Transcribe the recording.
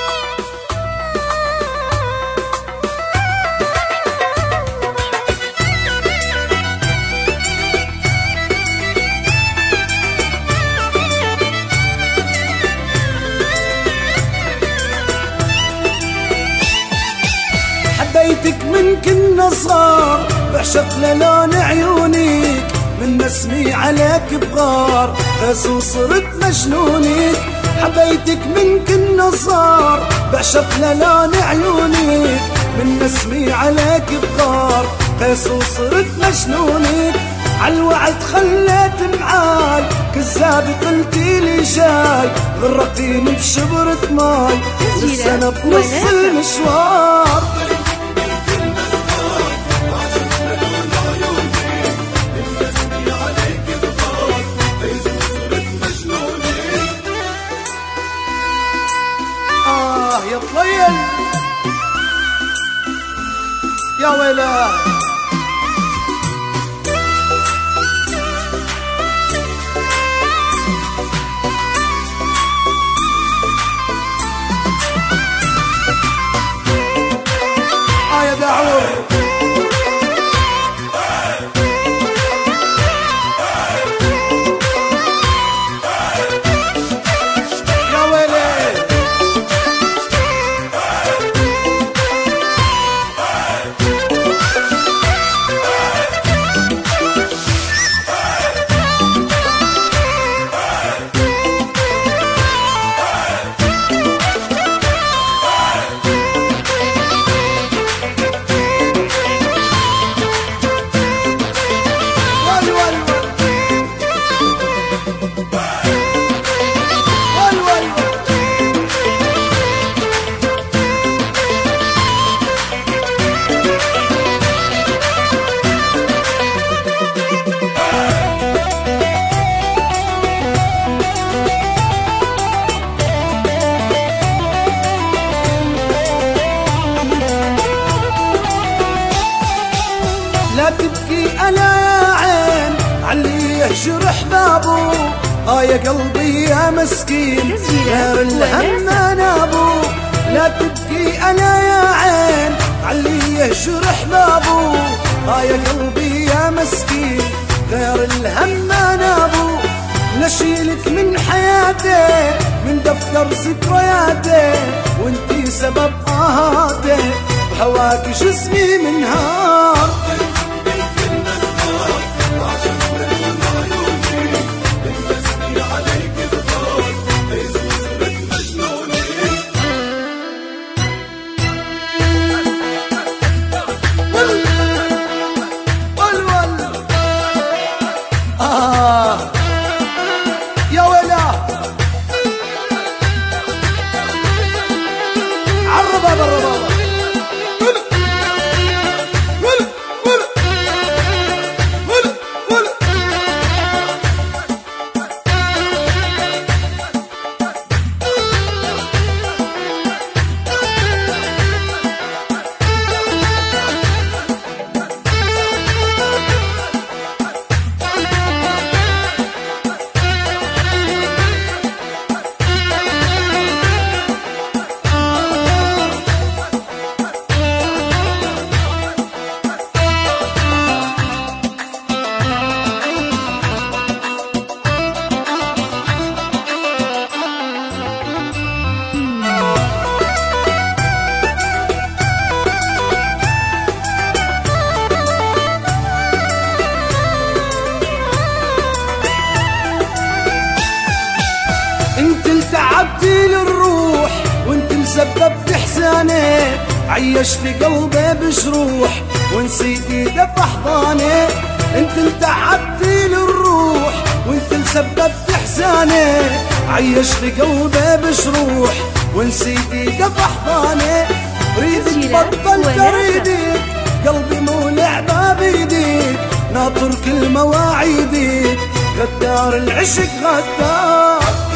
حبيتك من كنا صغار، بعشق للون عيونك، من نسمي عليك بغار، بس وصرت مجنونك. حبيتك من كنا صغار، بعشق للون عيونك، من نسمي عليك بغار، بس وصرت مجنونك. عالوعد خليت معاي، كذاب قلتي لي جاي، غرقتيني بشبرة ماي، لسه انا بنص المشوار. يا طليل يا ويلاه، يا دعور لا تبكي أنا يا عين علي يهجر احبابه، يا قلبي يا مسكين غير الهم انابو. لا تبكي أنا يا عين علي يهجر احبابه، يا قلبي يا مسكين غير الهم انابو. نشيلك من حياتي من دفتر ذكرياتي، وانتي سبب آهاتي، بهواك جسمي منهار. يا ويلاه عالربابة الربابة انت اللي تعبتي للروح، وانت اللي سببت احزاني، عيشتي قلبي بجروح ونسيتي دفع احضاني. انت اللي تعبتي للروح، وانت اللي سببت احزاني، عيشتي قلبي بجروح ونسيتي دفع احضاني. ريدك بطلت اريدك، قلبي مو لعبه بيديك، ناطر كل مواعيدك، غدار العشق غدار.